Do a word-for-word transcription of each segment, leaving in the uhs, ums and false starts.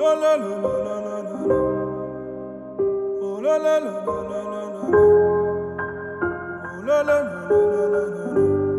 la la la la la la la. Oh la la la la la la la. Oh la la la la la la la.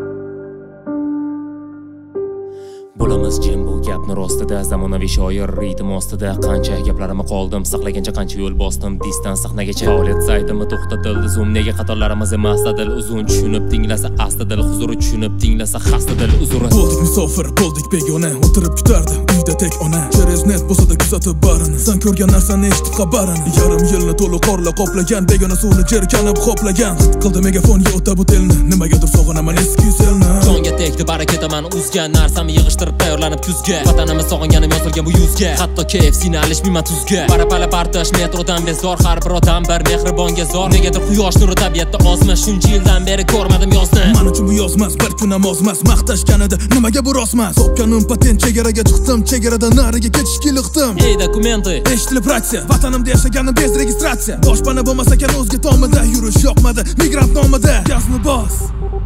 Bo'lamiz jim bu gapni rostida, zamonaviy shoir ritm ostida. Qancha gaplarimni qoldim saqlagancha, qancha yo'l bosdim distan sahnagacha. Faoliyat saytimi to'xtatildi zoom, nega qatorlarimiz emas dil uzun. Tushunib tinglasa asta dil huzuri, tushunib tinglasa xasta dil uzuri. Bo'ldik musofir, bo'ldik begona, o'tirib kutardi uyda tek ona. Chereznet bo'lsa-da kuzatib barini, san ko'rgan narsani eshitib xabarini. Yarim yilni to'liq qorla qoplagan, begona suvni jerkanib xoplagan. Qildi megafonga o'ta bu telni, nimagadir sog'inaman eski selni. Jonga tegdi baraketaman uzgan, narsamni yig'ishtirib tayyorlanib kuzga. Vatanimiz sog'inganim yozilgan bu yuzga. Hatto K F C'ni alishmayman tuzga. Parapala partash metrodan bezor, har bir odam bir mehribonga zor. Negadir quyosh nuri tabiatda ozmi, shuncha yildan beri ko'rmadim yozni. Men uchun bu yozmas, bir kun ham ozmas. Maqtashganida nimaga bu rostmas? Topganim patent, chegaraga chiqdim, chegaradan nariga ketishga liqdim. Ey dokumenti, eshitilib ratsiya, vatanimda yashaganim bez registratsiya. Boshpana bo'lmasa ekan o'zga tomida, yurish yoqmadi, migrant nomida. Gazni bos.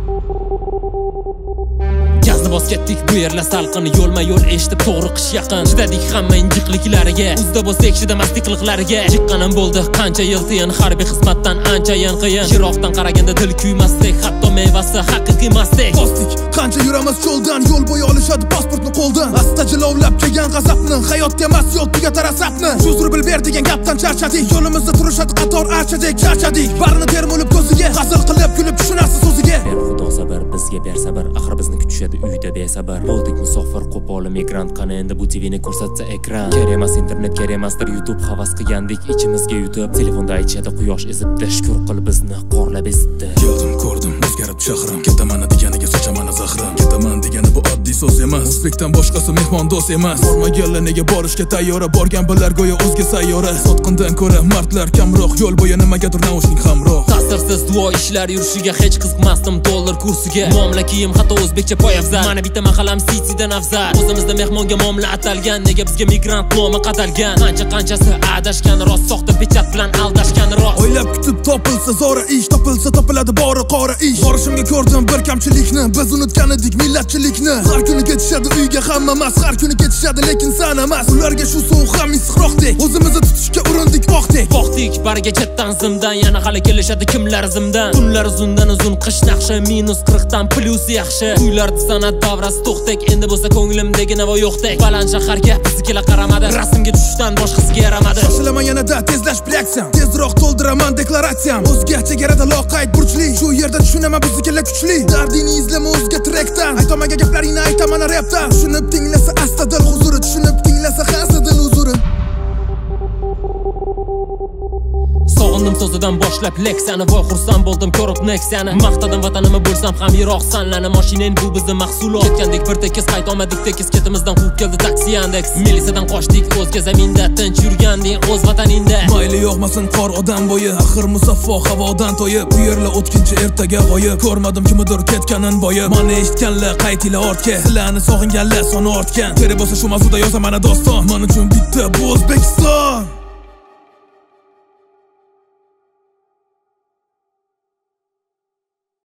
Gazni bos ketdik bu yerlar salqin, yo'lma yo'l eshitib to'g'ri qish yaqin. Chidadik hamma injiqliklariga, uzda bo'lsak chidamasliklariga. Chiqqanim bo'ldi qancha yil tiyin, harbiy xizmatdan anchayin qiyin. Yiroqdan qaraganda dil kuymasdek, hatto mevasi haqiqiy emasdek. Bosdik qancha yuramiz cho'ldan, yo'l bo'yi olishadi pasportni qo'ldan. Asta jilovlab kelgan g'azabni, hayotga emas yo'l tugatar asabni. Shuzur bil ber degan gapdan charchadik, yo'limizda turishadi qator archadek charchadik. Barini termulib ko'ziga, hazil qilib kulib tushunarsiz o'ziga. Ber xudo sabr, bizga ber sabr, axir bizni kutishadi uyda besabr. Bo'ldik musofir, qo'pol migrant, qani endi bu T V'ni ko'rsatsa ekran. Kerak emas internet, kerak emasdir YouTube, havas qilgandik ichimizga yutib. Telefonda aytishadi quyosh ezibdi, shukur qil bizni qorlab ezibdi. Keldim, ko'rdim, o'zgarib shahrim. Ketaman deganiga sochaman zahrim. Ketaman degani bu oddiy so'z emas. O'zbekdan boshqasi mehmon do'st emas. Bormaganlar nega borishga tayyora, borgan bilar go'yo o'zga sayyora. Sotqindan ko'ra mardlar kamroq, yo'l bo'yi nimagadir naushnik hamroh. Ta'sirsiz duo ishlar yurishiga hech qiziqmasdim dollar kursiga. Muomala kiyim hatto o'zbekcha poyafzal. Mana bitta maqalam City'dan afzal. O'zimizda mehmonga muomala atalgan, nega bizga migrant nomi qadalgan? Qancha qanchasi adashgan, rost soxta pechat bilan aldashgan rost. O'ylab kutib topilsa zora ish, topilsa topiladi bori qora ish. Borishimga ko'rdim bir kamchilikni, biz unutgan edik millatchilikni. Har kuni ketishadi uyga hamma emas, har kuni ketishadi lekin sana emas. Ularga shu sovuq ham isroqdek, o'zimizni tutishga urindik oqdek. Qoqdik bariga chetdan zimdan, yana hali kelishadi kimlar zimdan. Kunlar uzundan uzun qish naqshi, minus qirq dan plus yaxshi. Uylarda san'at davrasi to'xtak, endi bo'lsa ko'nglimdagi navo yo'qdek. Baland shaharga bizga qaramadi, rasmga tushishdan boshqasiga yaramadi. Shoshilaman yanada tezlashib reaksiyam, tezroq to'ldiraman deklaratsiyam. O'zga chegarada loqayd burchli, shu yerda tushunaman bizga kuchli. Dardingni izlama o'zga trekdan, aytamaga gaplaringni aytaman rapdan. Tushunib tinglasa asta dil huzuri, tushunib tinglasa xasta dil huzuri. Sog'indim so'zidan boshlab leksiyani, voy xursand bo'ldim ko'rib Nexia'ni. Maqtadim vatanimni bo'lsam ham yiroq sanlani, mashinang bu bizning mahsulot. Ketgandik bir tekis qaytolmadik, tekis ketimizdan quvib keldi taksi Yandex. Milisadan qochdik o'zga zaminda, tinch yurganding o'z vataningda. Mayli yo'qmasin qor odam bo'yi, axir musaffo havodan to'yib. Bu yerlar o'tkinchi ertaga g'oyib. Ko'rmadim kimdir ketganin boyib. Mana eshitganlar qaytinglar ortga, sizlarni sog'inganlar soni ortgan. Kerak bo'lsa shu mavzuda yozaman doston. Men uchun bitta bu O'zbekiston.